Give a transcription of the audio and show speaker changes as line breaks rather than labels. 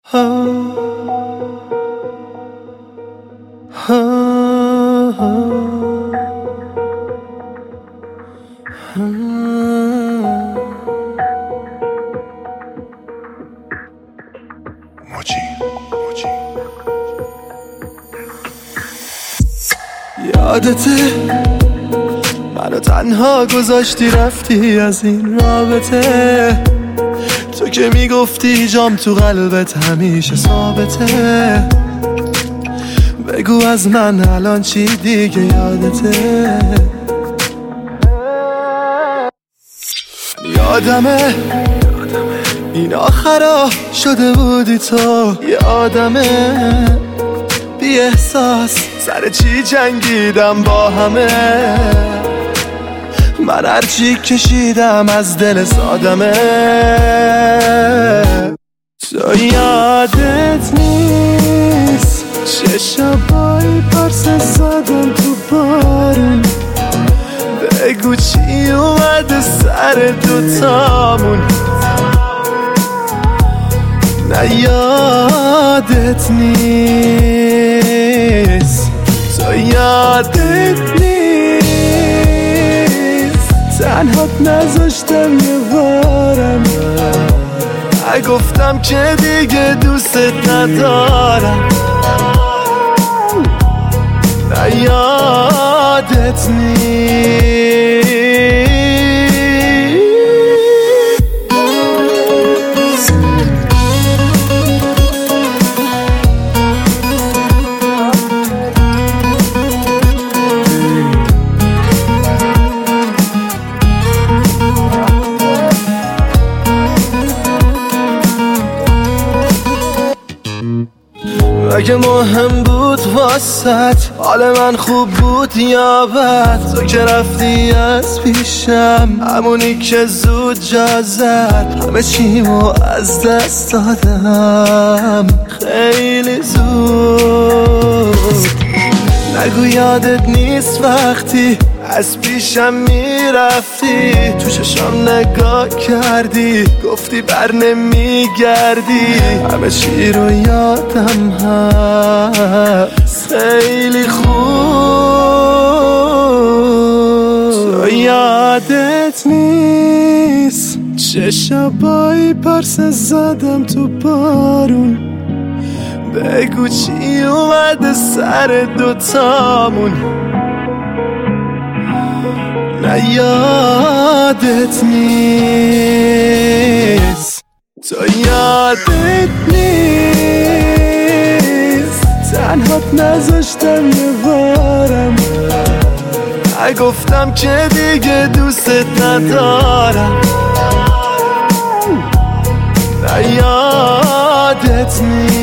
یادته منو تنها گذاشتی رفتی از این رابطه، تو که میگفتی جام تو قلبت همیشه ثابته. بگو از من الان چی دیگه یادته؟ یادمه این آخرا شده بودی تو، یادمه بی احساس سر چی جنگیدم با همه. من هرچی کشیدم از دل سادمه. تو یادت نیست چه شبایی پرسه زدم تو بارون، بگو چی اومده سر دوتامون. نه یادت نیست، تو یادت نیست تنهات نذاشتم یه بارم، نگفتم که دیگه دوستت ندارم. نه یادت نیست. اگه مهم بود واسط حال من خوب بود یا بد، تو که رفتی از پیشم همونی که زود جا زد. همه چیمو از دست دادم خیلی زود. نگو یادت نیست وقتی از پیشم میرفتی، تو چشم نگاه کردی گفتی بر نمیگردی. همه چی رو یادم هست خیلی خوب. تو یادت نیست چه شبایی پرسه زدم تو بارون، بگو چی اومده سر دوتامون. نه یادت نیست، تو یادت نیست تنهات نذاشتم یه بارم، نگفتم که دیگه دوستت ندارم. نه یادت نیست.